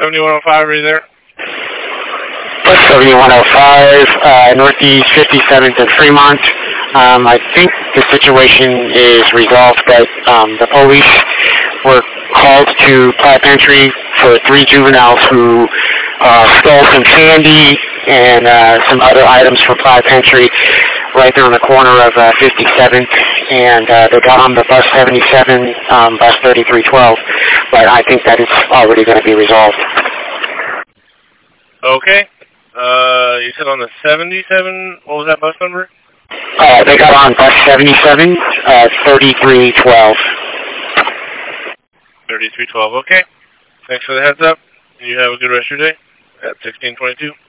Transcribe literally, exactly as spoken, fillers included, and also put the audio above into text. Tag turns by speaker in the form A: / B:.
A: seventy-one oh five, are you there?
B: Bus seventy-one oh five, uh, Northeast fifty-seventh and Fremont. Um, I think the situation is resolved, but um, the police were called to Platte Entry for three juveniles who uh, stole some candy and uh, some other items for Platte Entry right there on the corner of uh, fifty-seventh, and uh, they got on the bus seventy-seven, um, bus thirty-three twelve, but I think that it's already going to be resolved.
A: Okay. Uh, you said on the seventy-seven, what was that bus number?
B: Uh, they got on bus seventy-seven, uh, thirty-three twelve.
A: thirty-three twelve, okay. Thanks for the heads up. You have a good rest of your day at sixteen twenty-two.